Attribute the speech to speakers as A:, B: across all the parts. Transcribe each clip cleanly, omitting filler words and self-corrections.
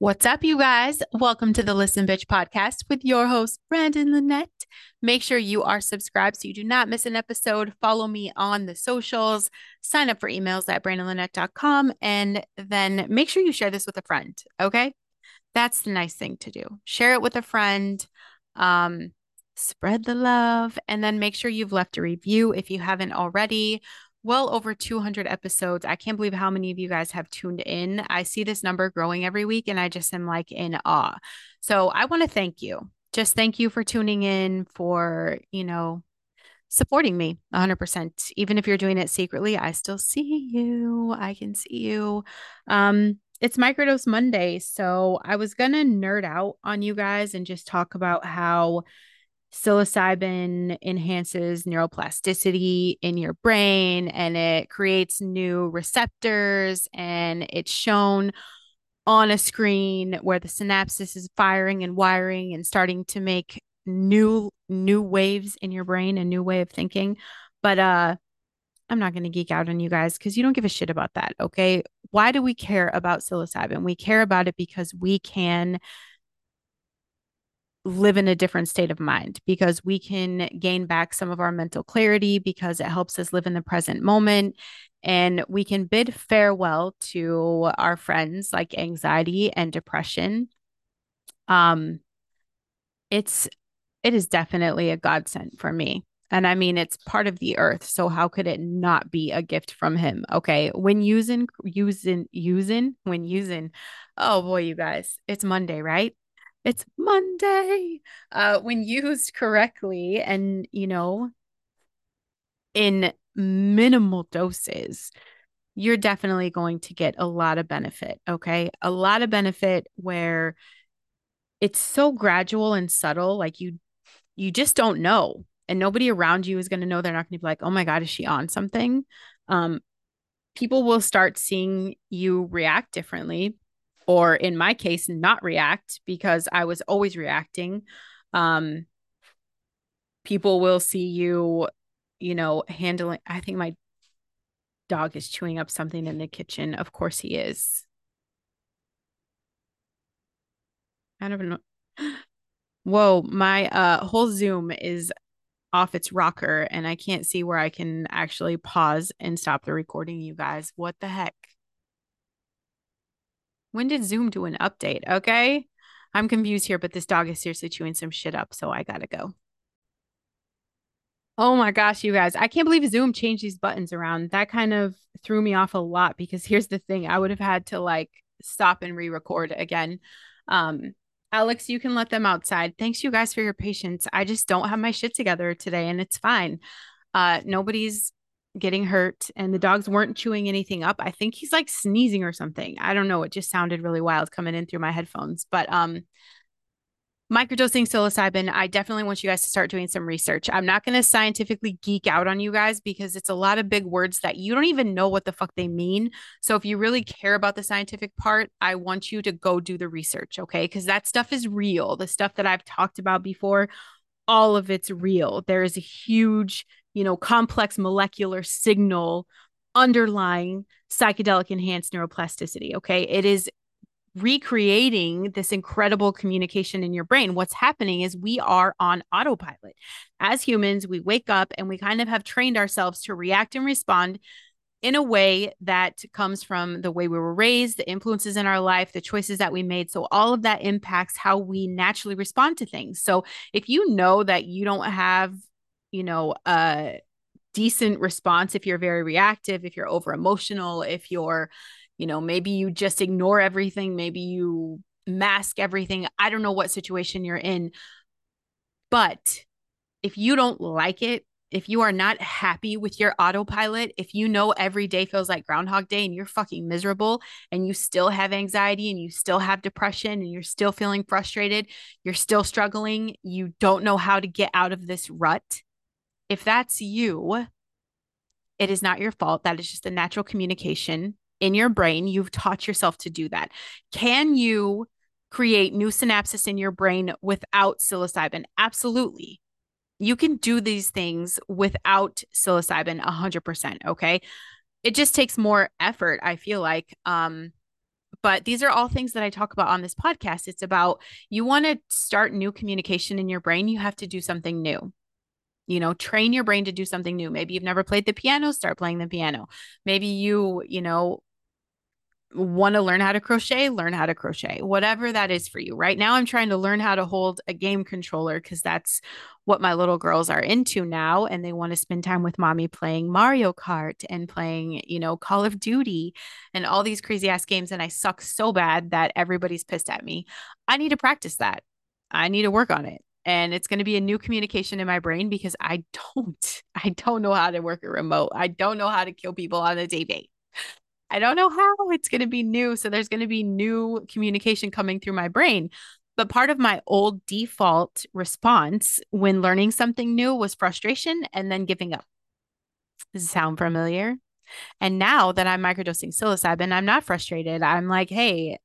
A: What's up, you guys? Welcome to the Listen Bitch podcast with your host, Brandon Lynette. Make sure you are subscribed so you do not miss an episode. Follow me on the socials, sign up for emails at brandonlynette.com, and then make sure you share this with a friend, okay? That's the nice thing to do. Share it with a friend, um, spread the love, and then make sure you've left a review if you haven't already. Well over 200 episodes. I can't believe how many of you guys have tuned in. I see this number growing every week, and I just am like in awe. So I want to thank you. Just thank you for tuning in, for, supporting me 100%. Even if you're doing it secretly, I still see you. I can see you. It's Microdose Monday, so I was gonna nerd out on you guys and just talk about how psilocybin enhances neuroplasticity in your brain and it creates new receptors, and it's shown on a screen where the synapses is firing and wiring and starting to make new waves in your brain, a new way of thinking. But I'm not going to geek out on you guys because you don't give a shit about that, okay? Why do we care about psilocybin? We care about it because we can live in a different state of mind, because we can gain back some of our mental clarity, because it helps us live in the present moment, and we can bid farewell to our friends like anxiety and depression. um it's it is definitely a godsend for me. And I mean, it's part of the earth, so how could it not be a gift from him? Okay, when using, oh boy, you guys, it's Monday, right? It's Monday. When used correctly and, in minimal doses, you're definitely going to get a lot of benefit, okay? A lot of benefit where it's so gradual and subtle, like you just don't know. And nobody around you is going to know. They're not going to be like, oh my God, is she on something? Um, People will start seeing you react differently, or in my case, not react because I was always reacting. Um, People will see you, handling. I think my dog is chewing up something in the kitchen. Of course he is. I don't know. Whoa, my whole Zoom is off its rocker and I can't see where I can actually pause and stop the recording, you guys. What the heck? When did Zoom do an update? Okay. I'm confused here, but this dog is seriously chewing some shit up, so I gotta go. Oh my gosh, you guys. I can't believe Zoom changed these buttons around. That kind of threw me off a lot because here's the thing. I would have had to like stop and re-record again. Um, Alex, you can let them outside. Thanks you guys for your patience. I just don't have my shit together today and it's fine. Nobody's getting hurt and the dogs weren't chewing anything up. I think he's like sneezing or something. I don't know. It just sounded really wild coming in through my headphones. But microdosing psilocybin, I definitely want you guys to start doing some research. I'm not going to scientifically geek out on you guys because it's a lot of big words that you don't even know what the fuck they mean. So if you really care about the scientific part, I want you to go do the research, okay? Because that stuff is real. The stuff that I've talked about before, all of it's real. There is a huge, complex molecular signal underlying psychedelic enhanced neuroplasticity. Okay. It is recreating this incredible communication in your brain. What's happening is we are on autopilot. As humans, we wake up and we kind of have trained ourselves to react and respond in a way that comes from the way we were raised, the influences in our life, the choices that we made. So all of that impacts how we naturally respond to things. So if you know that you don't have, a decent response, if you're very reactive, if you're over emotional, if you're, maybe you just ignore everything, maybe you mask everything. I don't know what situation you're in, but if you don't like it, if you are not happy with your autopilot, if you know every day feels like Groundhog Day and you're fucking miserable and you still have anxiety and you still have depression and you're still feeling frustrated, you're still struggling, you don't know how to get out of this rut, if that's you, it is not your fault. That is just a natural communication in your brain. You've taught yourself to do that. Can you create new synapses in your brain without psilocybin? Absolutely. You can do these things without psilocybin 100%. Okay. It just takes more effort, I feel like. But these are all things that I talk about on this podcast. It's about you want to start new communication in your brain, you have to do something new. Train your brain to do something new. Maybe you've never played the piano, start playing the piano. Maybe you want to learn how to crochet, whatever that is for you. Right now, I'm trying to learn how to hold a game controller because that's what my little girls are into now. And they want to spend time with mommy playing Mario Kart and playing, Call of Duty and all these crazy ass games. And I suck so bad that everybody's pissed at me. I need to practice that. I need to work on it. And it's going to be a new communication in my brain because I don't know how to work a remote. I don't know how to kill people on the TV. I don't know how. It's going to be new. So there's going to be new communication coming through my brain. But part of my old default response when learning something new was frustration and then giving up. Does it sound familiar? And now that I'm microdosing psilocybin, I'm not frustrated. I'm like, hey,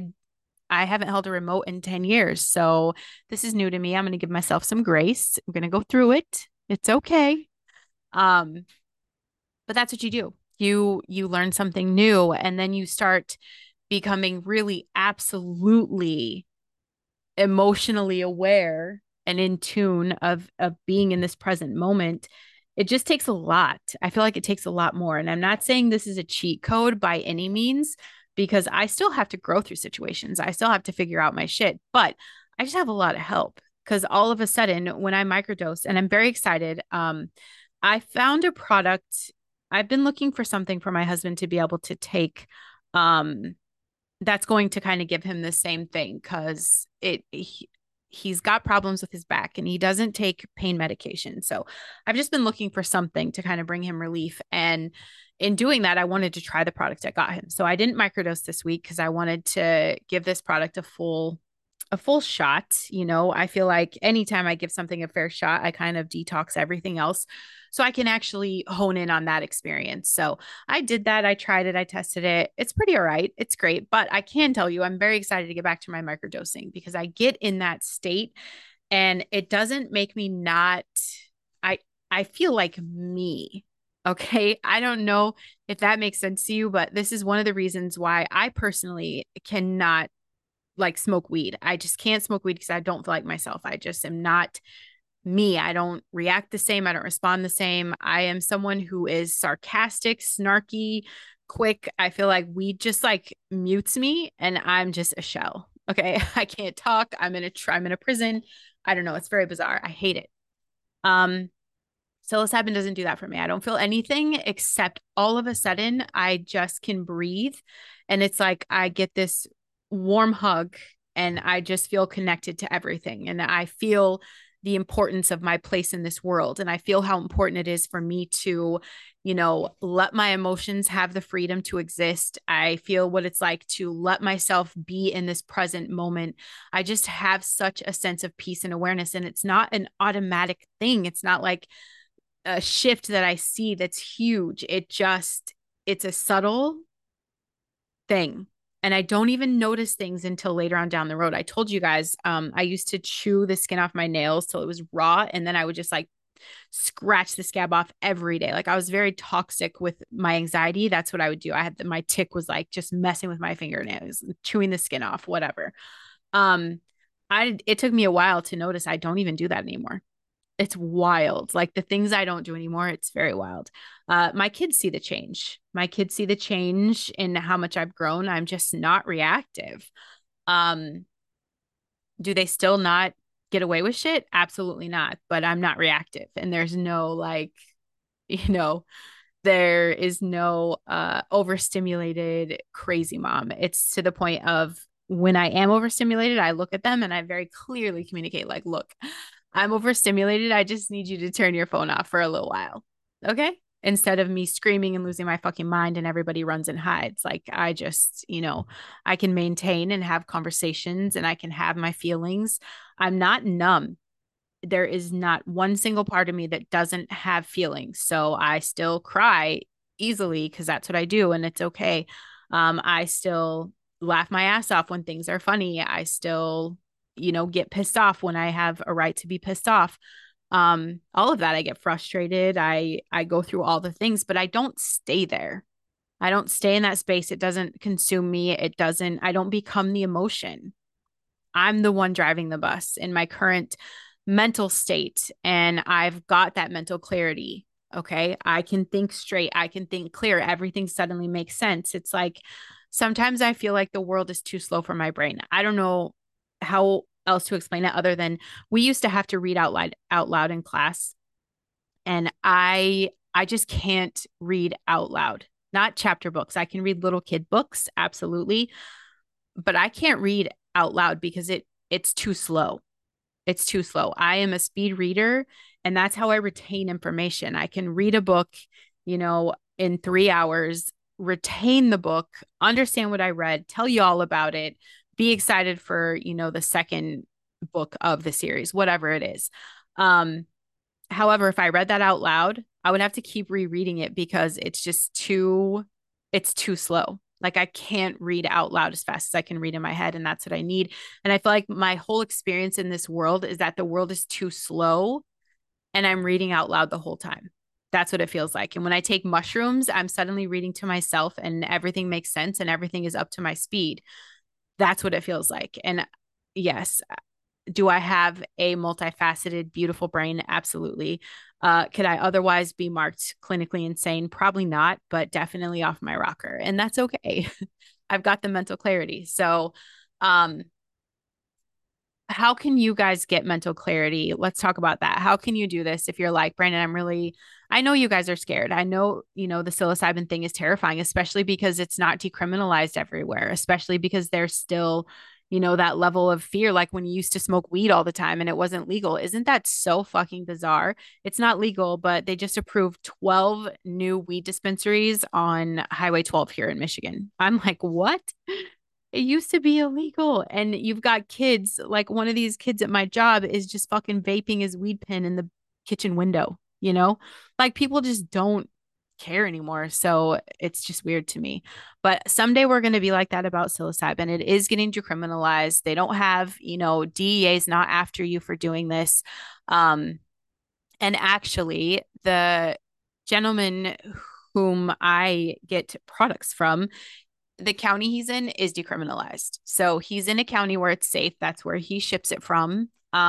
A: I haven't held a remote in 10 years. So this is new to me. I'm going to give myself some grace. I'm going to go through it. It's okay. Um, but that's what you do. You learn something new and then you start becoming really absolutely emotionally aware and in tune of being in this present moment. It just takes a lot. I feel like it takes a lot more. And I'm not saying this is a cheat code by any means, because I still have to grow through situations. I still have to figure out my shit, but I just have a lot of help because all of a sudden when I microdose and I'm very excited, I found a product. I've been looking for something for my husband to be able to take um that's going to kind of give him the same thing because he's got problems with his back and he doesn't take pain medication. So I've just been looking for something to kind of bring him relief. And in doing that, I wanted to try the product I got him. So I didn't microdose this week because I wanted to give this product a full shot. I feel like anytime I give something a fair shot, I kind of detox everything else so I can actually hone in on that experience. So I did that. I tried it. I tested it. It's pretty all right. It's great. But I can tell you, I'm very excited to get back to my microdosing because I get in that state and it doesn't make me not, I, I feel like me. Okay. I don't know if that makes sense to you, but this is one of the reasons why I personally cannot like smoke weed. I just can't smoke weed because I don't feel like myself. I just am not me. I don't react the same. I don't respond the same. I am someone who is sarcastic, snarky, quick. I feel like weed just like mutes me and I'm just a shell. Okay. I can't talk. I'm in a prison. I don't know. It's very bizarre. I hate it. Um, Psilocybin doesn't do that for me. I don't feel anything except all of a sudden I just can breathe. And it's like I get this warm hug and I just feel connected to everything. And I feel the importance of my place in this world. And I feel how important it is for me to, let my emotions have the freedom to exist. I feel what it's like to let myself be in this present moment. I just have such a sense of peace and awareness. And it's not an automatic thing. It's not like, a shift that I see that's huge. It's a subtle thing. And I don't even notice things until later on down the road. I told you guys, I used to chew the skin off my nails till it was raw. And then I would just like scratch the scab off every day. Like I was very toxic with my anxiety. That's what I would do. My tick was like just messing with my fingernails, chewing the skin off, whatever. Um, it took me a while to notice I don't even do that anymore. It's wild. Like the things I don't do anymore, it's very wild. My kids see the change. My kids see the change in how much I've grown. I'm just not reactive. Um, do they still not get away with shit? Absolutely not. But I'm not reactive. And there's no like, you know, there is no overstimulated crazy mom. It's to the point of when I am overstimulated, I look at them and I very clearly communicate like, look, I'm overstimulated. I just need you to turn your phone off for a little while. Okay. Instead of me screaming and losing my fucking mind and everybody runs and hides. Like I just, I can maintain and have conversations and I can have my feelings. I'm not numb. There is not one single part of me that doesn't have feelings. So I still cry easily because that's what I do and it's okay. I still laugh my ass off when things are funny. I still, get pissed off when I have a right to be pissed off. All of that, I get frustrated. I go through all the things, but I don't stay there. I don't stay in that space. It doesn't consume me. I don't become the emotion. I'm the one driving the bus in my current mental state. And I've got that mental clarity. Okay. I can think straight. I can think clear. Everything suddenly makes sense. It's like sometimes I feel like the world is too slow for my brain. I don't know how else to explain it other than we used to have to read out loud in class. And I just can't read out loud. Not chapter books. I can read little kid books, absolutely, but I can't read out loud because it's too slow. It's too slow. I am a speed reader, and that's how I retain information. I can read a book, in 3 hours, retain the book, understand what I read, tell you all about it, be excited for, the second book of the series, whatever it is. However, if I read that out loud, I would have to keep rereading it because it's too slow. Like I can't read out loud as fast as I can read in my head, and that's what I need. And I feel like my whole experience in this world is that the world is too slow and I'm reading out loud the whole time. That's what it feels like. And when I take mushrooms, I'm suddenly reading to myself and everything makes sense and everything is up to my speed. That's what it feels like. And yes, do I have a multifaceted, beautiful brain? Absolutely. Could I otherwise be marked clinically insane? Probably not, but definitely off my rocker. And that's okay. I've got the mental clarity. So, um, how can you guys get mental clarity? Let's talk about that. How can you do this if you're like, Brandon, I know you guys are scared. I know, the psilocybin thing is terrifying, especially because it's not decriminalized everywhere, especially because there's still, that level of fear, like when you used to smoke weed all the time and it wasn't legal. Isn't that so fucking bizarre? It's not legal, but they just approved 12 new weed dispensaries on Highway 12 here in Michigan. I'm like, what? It used to be illegal. And you've got kids, like one of these kids at my job is just fucking vaping his weed pen in the kitchen window, you know? Like people just don't care anymore. So it's just weird to me. But someday we're going to be like that about psilocybin. It is getting decriminalized. They don't have, DEA is not after you for doing this. And actually, the gentleman whom I get products from, the county he's in is decriminalized. So he's in a county where it's safe. That's where he ships it from.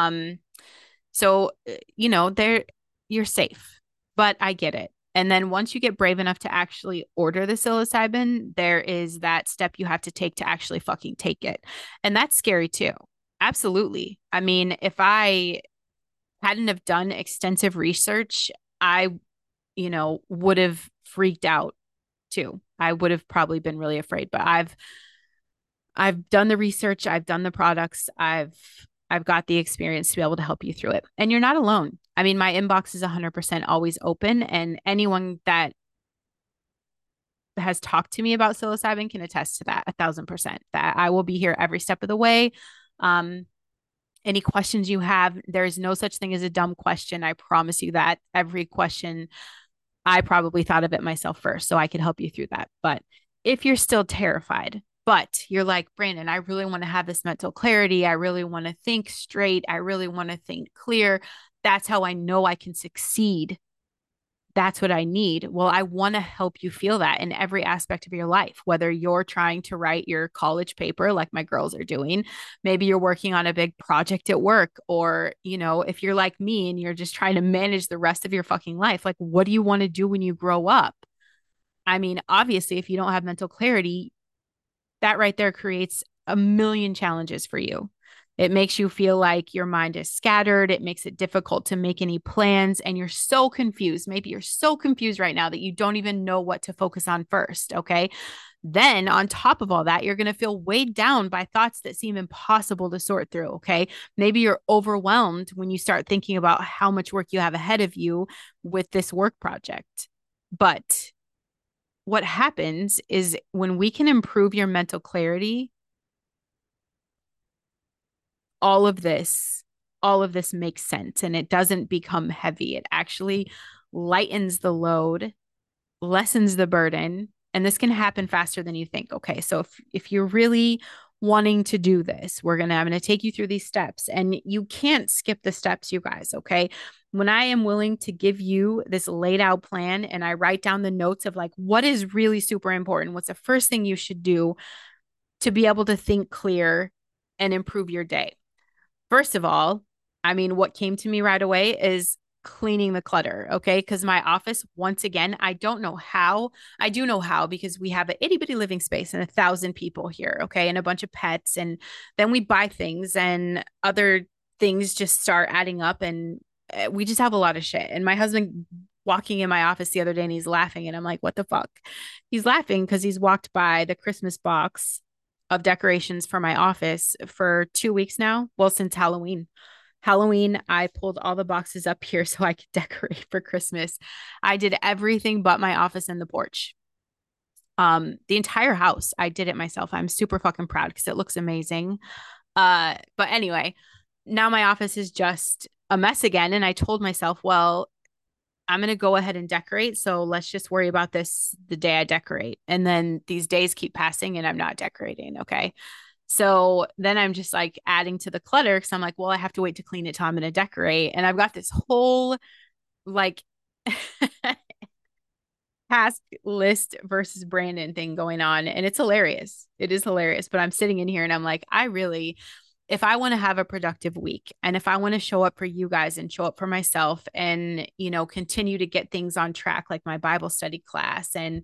A: So there you're safe. But I get it. And then once you get brave enough to actually order the psilocybin, there is that step you have to take to actually fucking take it. And that's scary too. Absolutely. I mean, if I hadn't have done extensive research, I, would have freaked out too. I would have probably been really afraid, but I've done the research, I've done the products, I've got the experience to be able to help you through it. And you're not alone. I mean, my inbox is 100% always open, and anyone that has talked to me about psilocybin can attest to that 1,000%, that I will be here every step of the way. Any questions you have, there's no such thing as a dumb question. I promise you that. Every question, I probably thought of it myself first, so I could help you through that. But if you're still terrified, but you're like, Brandon, I really want to have this mental clarity. I really want to think straight. I really want to think clear. That's how I know I can succeed. That's what I need. Well, I want to help you feel that in every aspect of your life, whether you're trying to write your college paper like my girls are doing, maybe you're working on a big project at work, or, if you're like me and you're just trying to manage the rest of your fucking life, like, what do you want to do when you grow up? I mean, obviously, if you don't have mental clarity, that right there creates a million challenges for you. It makes you feel like your mind is scattered. It makes it difficult to make any plans. And you're so confused. Maybe you're so confused right now that you don't even know what to focus on first. Okay. Then, on top of all that, you're going to feel weighed down by thoughts that seem impossible to sort through. Okay. Maybe you're overwhelmed when you start thinking about how much work you have ahead of you with this work project. But what happens is when we can improve your mental clarity, all of this makes sense and it doesn't become heavy. It actually lightens the load, lessens the burden, and this can happen faster than you think. Okay, so if you're really wanting to do this. I'm going to take you through these steps, and you can't skip the steps, you guys. Okay. When I am willing to give you this laid out plan and I write down the notes of like what is really super important, what's the first thing you should do to be able to think clear and improve your day. First of all, I mean, what came to me right away is cleaning the clutter. Okay. Because my office, once again, I don't know how. I do know how because we have an itty bitty living space and 1,000 people here. Okay. And a bunch of pets. And then we buy things and other things just start adding up. And we just have a lot of shit. And my husband walking in my office the other day and he's laughing. And I'm like, what the fuck? He's laughing because he's walked by the Christmas box of decorations for my office for 2 weeks now. Well, since Halloween. Halloween, I pulled all the boxes up here so I could decorate for Christmas. I did everything but my office and the porch. The entire house, I did it myself. I'm super fucking proud because it looks amazing. But anyway, now my office is just a mess again. And I told myself, well, I'm going to go ahead and decorate. So let's just worry about this the day I decorate. And then these days keep passing and I'm not decorating. Okay. So then I'm just like adding to the clutter because I'm like, well, I have to wait to clean it till I'm going to decorate. And I've got this whole like task list versus Brandon thing going on. And it's hilarious. It is hilarious. But I'm sitting in here and I'm like, if I want to have a productive week and if I want to show up for you guys and show up for myself and, continue to get things on track, like my Bible study class. And,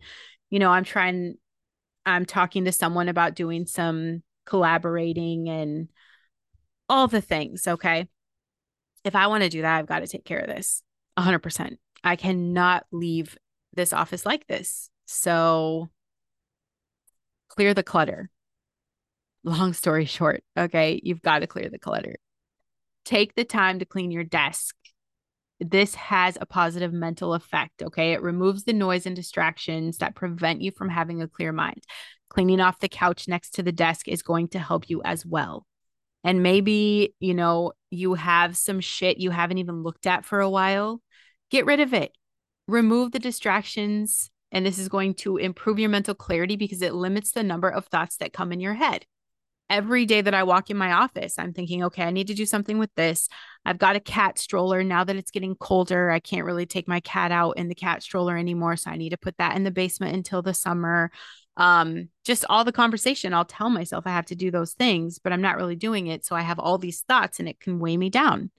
A: I'm talking to someone about doing some collaborating and all the things. Okay. If I want to do that, I've got to take care of this 100%. I cannot leave this office like this. So clear the clutter. Long story short. Okay. You've got to clear the clutter. Take the time to clean your desk. This has a positive mental effect. Okay. It removes the noise and distractions that prevent you from having a clear mind. Cleaning off the couch next to the desk is going to help you as well. And maybe, you have some shit you haven't even looked at for a while. Get rid of it. Remove the distractions. And this is going to improve your mental clarity because it limits the number of thoughts that come in your head. Every day that I walk in my office, I'm thinking, okay, I need to do something with this. I've got a cat stroller. Now that it's getting colder, I can't really take my cat out in the cat stroller anymore. So I need to put that in the basement until the summer. Just all the conversation, I'll tell myself I have to do those things, but I'm not really doing it. So I have all these thoughts and it can weigh me down.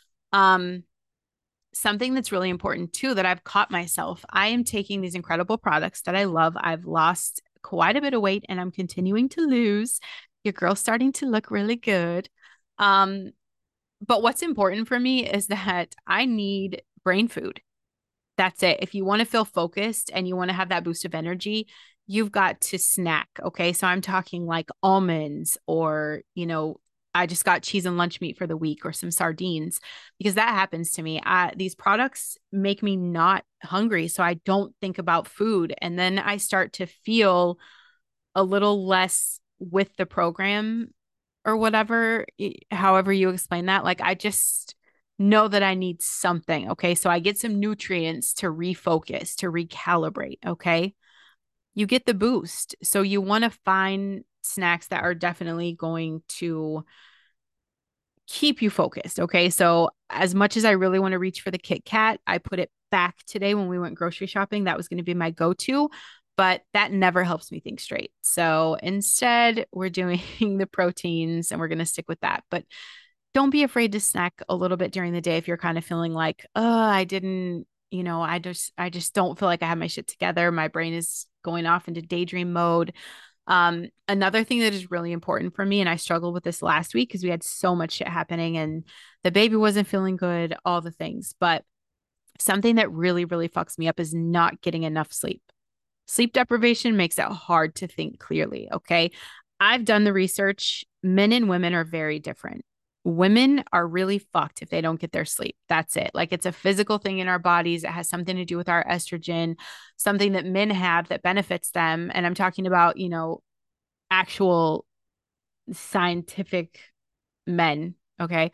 A: Something that's really important too, that I've caught myself, I am taking these incredible products that I love. I've lost quite a bit of weight and I'm continuing to lose. Your girl's starting to look really good. But what's important for me is that I need brain food. That's it. If you want to feel focused and you want to have that boost of energy, you've got to snack. Okay. So I'm talking like almonds or, I just got cheese and lunch meat for the week or some sardines because that happens to me. These products make me not hungry. So I don't think about food. And then I start to feel a little less with the program or whatever, however you explain that. Like I just know that I need something. Okay. So I get some nutrients to refocus, to recalibrate. Okay. You get the boost. So you want to find snacks that are definitely going to keep you focused. Okay. So as much as I really want to reach for the Kit Kat, I put it back today when we went grocery shopping. That was going to be my go-to, but that never helps me think straight. So instead, we're doing the proteins and we're going to stick with that. But don't be afraid to snack a little bit during the day if you're kind of feeling like, oh, I didn't, I just don't feel like I have my shit together. My brain is going off into daydream mode. Another thing that is really important for me, and I struggled with this last week because we had so much shit happening and the baby wasn't feeling good, all the things. But something that really, really fucks me up is not getting enough sleep. Sleep deprivation makes it hard to think clearly. Okay. I've done the research. Men and women are very different. Women are really fucked if they don't get their sleep. That's it. Like it's a physical thing in our bodies. It has something to do with our estrogen, something that men have that benefits them. And I'm talking about, actual scientific men. Okay.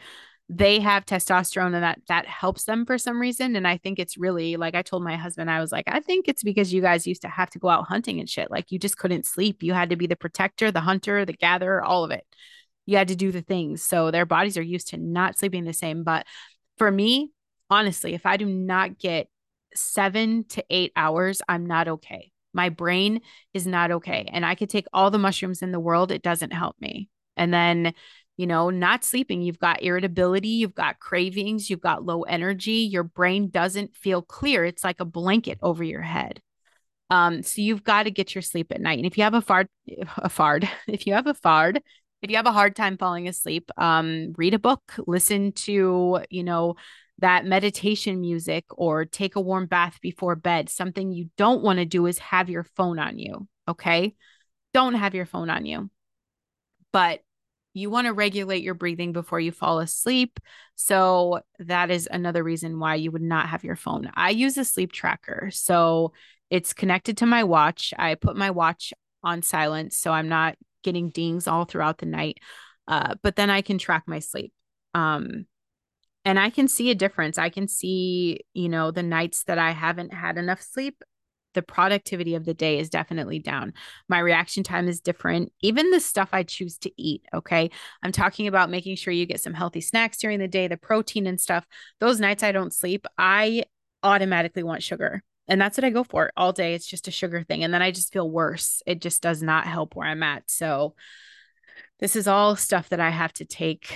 A: they have testosterone and that helps them for some reason. And I think it's really like I told my husband, I was like, I think it's because you guys used to have to go out hunting and shit. Like you just couldn't sleep. You had to be the protector, the hunter, the gatherer, all of it. You had to do the things. So their bodies are used to not sleeping the same. But for me, honestly, if I do not get 7 to 8 hours, I'm not okay. My brain is not okay. And I could take all the mushrooms in the world, it doesn't help me. And then, not sleeping, you've got irritability, you've got cravings, you've got low energy, your brain doesn't feel clear. It's like a blanket over your head. So you've got to get your sleep at night. And if you have if you have a hard time falling asleep, read a book, listen to, that meditation music, or take a warm bath before bed. Something you don't want to do is have your phone on you. Okay. Don't have your phone on you, but you want to regulate your breathing before you fall asleep. So that is another reason why you would not have your phone. I use a sleep tracker. So it's connected to my watch. I put my watch on silent so I'm not getting dings all throughout the night. But then I can track my sleep. Um, and I can see a difference. I can see, the nights that I haven't had enough sleep, the productivity of the day is definitely down. My reaction time is different. Even the stuff I choose to eat. Okay. I'm talking about making sure you get some healthy snacks during the day, the protein and stuff. Those nights I don't sleep, I automatically want sugar. And that's what I go for all day. It's just a sugar thing. And then I just feel worse. It just does not help where I'm at. So this is all stuff that I have to take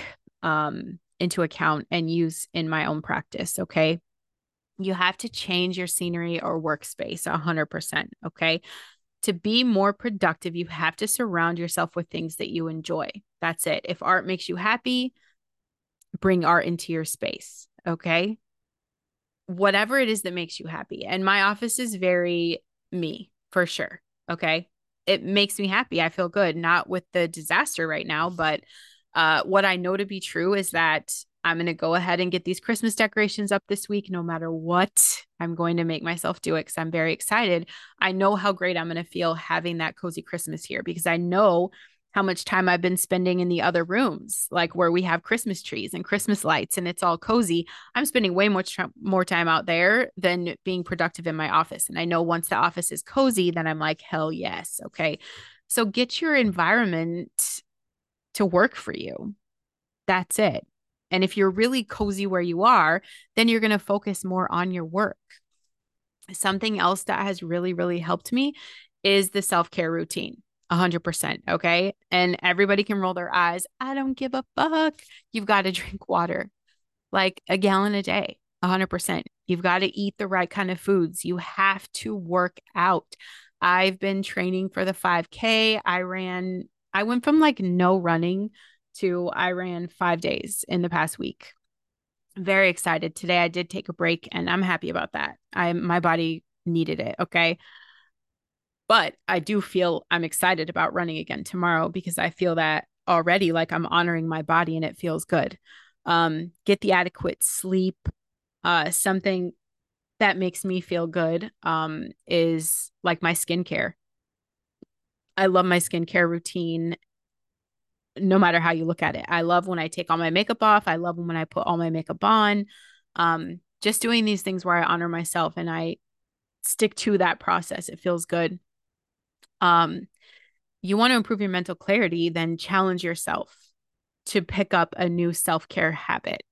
A: into account and use in my own practice. Okay. You have to change your scenery or workspace 100%. Okay. To be more productive, you have to surround yourself with things that you enjoy. That's it. If art makes you happy, bring art into your space. Okay. Whatever it is that makes you happy. And my office is very me for sure. Okay. It makes me happy. I feel good, not with the disaster right now, but what I know to be true is that I'm going to go ahead and get these Christmas decorations up this week, no matter what. I'm going to make myself do it because I'm very excited. I know how great I'm going to feel having that cozy Christmas here because I know how much time I've been spending in the other rooms, like where we have Christmas trees and Christmas lights and it's all cozy. I'm spending way much more time out there than being productive in my office. And I know once the office is cozy, then I'm like, hell yes. Okay. So get your environment to work for you. That's it. And if you're really cozy where you are, then you're going to focus more on your work. Something else that has really, really helped me is the self-care routine. 100%. Okay. And everybody can roll their eyes. I don't give a fuck. You've got to drink water, like a gallon a day. 100%. You've got to eat the right kind of foods. You have to work out. I've been training for the 5K. I went from like no running to I ran 5 days in the past week. Very excited. Today I did take a break and I'm happy about that. My body needed it. Okay. But I do feel I'm excited about running again tomorrow because I feel that already like I'm honoring my body and it feels good. Get the adequate sleep. Something that makes me feel good is like my skincare. I love my skincare routine no matter how you look at it. I love when I take all my makeup off. I love when I put all my makeup on. Just doing these things where I honor myself and I stick to that process. It feels good. Um, you want to improve your mental clarity, then challenge yourself to pick up a new self-care habit,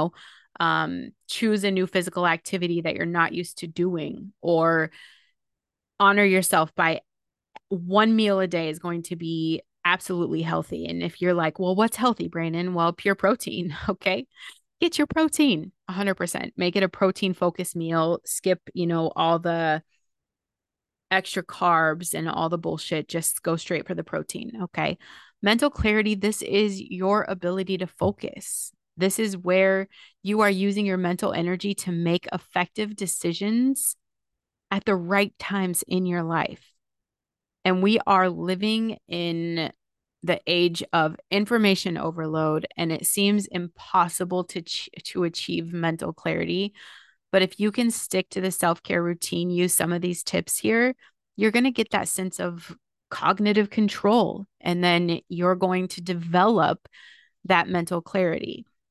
A: choose a new physical activity that you're not used to doing, or honor yourself by one meal a day is going to be absolutely healthy. And if you're like, well, what's healthy, Brandon? Well, pure protein. Okay. Get your protein 100%. Make it a protein focused meal. Skip, all the extra carbs and all the bullshit. Just go straight for the protein. Okay. Mental clarity. This is your ability to focus. This is where you are using your mental energy to make effective decisions at the right times in your life. And we are living in the age of information overload, and it seems impossible to achieve mental clarity. But if you can stick to the self-care routine, use some of these tips here, you're going to get that sense of cognitive control, and then you're going to develop that mental clarity.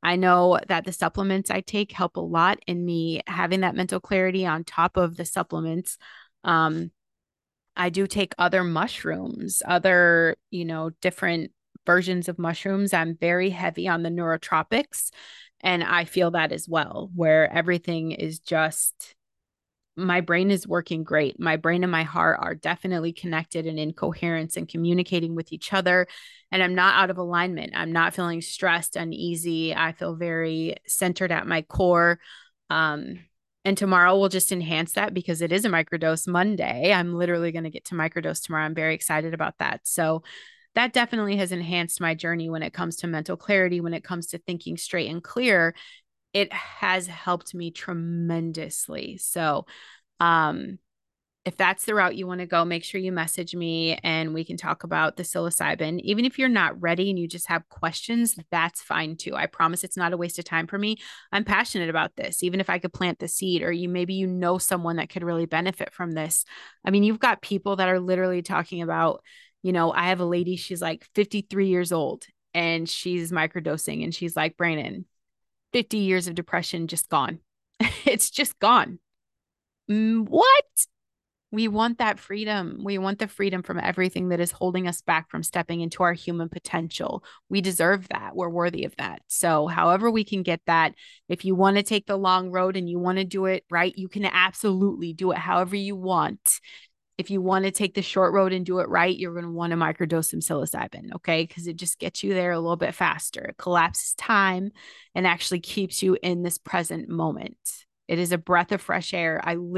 A: I know that the supplements I take help a lot in me having that mental clarity on top of the supplements. Um, I do take other mushrooms, other, different versions of mushrooms. I'm very heavy on the neurotropics, and I feel that as well, where everything is just my brain is working great. My brain and my heart are definitely connected and in coherence and communicating with each other. And I'm not out of alignment. I'm not feeling stressed, uneasy. I feel very centered at my core. Um, and tomorrow will just enhance that because it is a microdose Monday. I'm literally going to get to microdose tomorrow. I'm very excited about that. So that definitely has enhanced my journey when it comes to mental clarity, when it comes to thinking straight and clear. It has helped me tremendously. So, um, if that's the route you want to go, make sure you message me and we can talk about the psilocybin. Even if you're not ready and you just have questions, that's fine too. I promise it's not a waste of time for me. I'm passionate about this. Even if I could plant the seed, or maybe someone that could really benefit from this. I mean, you've got people that are literally talking about, I have a lady, she's like 53 years old and she's microdosing and she's like, Brandon, 50 years of depression just gone. It's just gone. What? We want that freedom. We want the freedom from everything that is holding us back from stepping into our human potential. We deserve that. We're worthy of that. So, however, we can get that, if you want to take the long road and you want to do it right, you can absolutely do it however you want. If you want to take the short road and do it right, you're going to want to microdose some psilocybin, okay? Because it just gets you there a little bit faster. It collapses time and actually keeps you in this present moment. It is a breath of fresh air.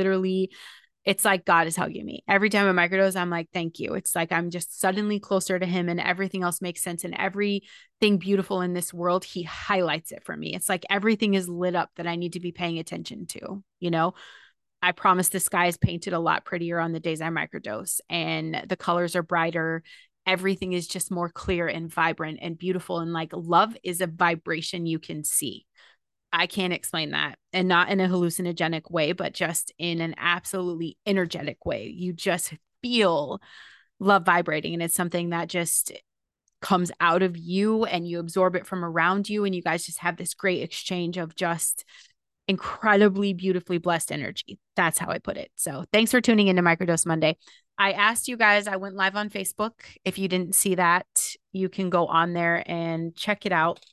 A: It's like God is hugging me. Every time I microdose, I'm like, thank you. It's like I'm just suddenly closer to him and everything else makes sense. And everything beautiful in this world, he highlights it for me. It's like everything is lit up that I need to be paying attention to. I promise the sky is painted a lot prettier on the days I microdose and the colors are brighter. Everything is just more clear and vibrant and beautiful. And like love is a vibration you can see. I can't explain that. And not in a hallucinogenic way, but just in an absolutely energetic way. You just feel love vibrating. And it's something that just comes out of you and you absorb it from around you. And you guys just have this great exchange of just incredibly beautifully blessed energy. That's how I put it. So thanks for tuning into Microdose Monday. I asked you guys, I went live on Facebook. If you didn't see that, you can go on there and check it out.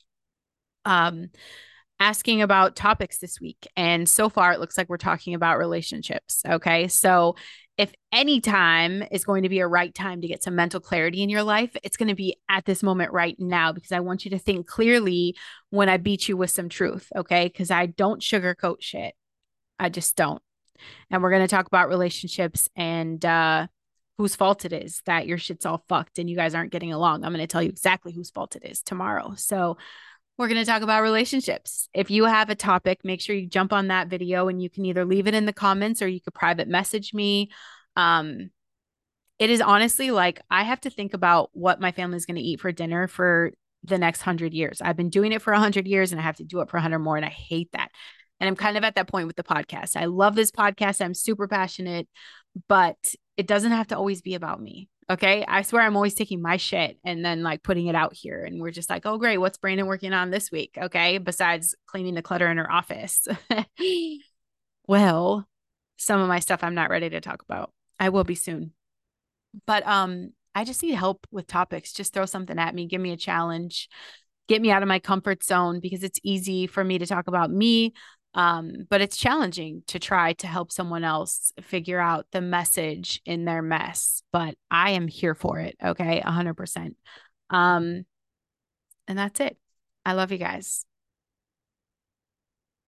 A: Asking about topics this week. And so far, it looks like we're talking about relationships. Okay. So, if any time is going to be a right time to get some mental clarity in your life, it's going to be at this moment right now because I want you to think clearly when I beat you with some truth. Okay. Because I don't sugarcoat shit. I just don't. And we're going to talk about relationships and, whose fault it is that your shit's all fucked and you guys aren't getting along. I'm going to tell you exactly whose fault it is tomorrow. So, we're going to talk about relationships. If you have a topic, make sure you jump on that video and you can either leave it in the comments or you could private message me. It is honestly like I have to think about what my family is going to eat for dinner for the next 100 years. I've been doing it for 100 years and I have to do it for 100 more. And I hate that. And I'm kind of at that point with the podcast. I love this podcast. I'm super passionate, but it doesn't have to always be about me. Okay. I swear I'm always taking my shit and then like putting it out here. And we're just like, oh, great. What's Brandon working on this week? Okay. Besides cleaning the clutter in her office. Well, some of my stuff I'm not ready to talk about. I will be soon. But I just need help with topics. Just throw something at me, give me a challenge, get me out of my comfort zone because it's easy for me to talk about me. But it's challenging to try to help someone else figure out the message in their mess. But I am here for it. Okay. 100%. And that's it. I love you guys.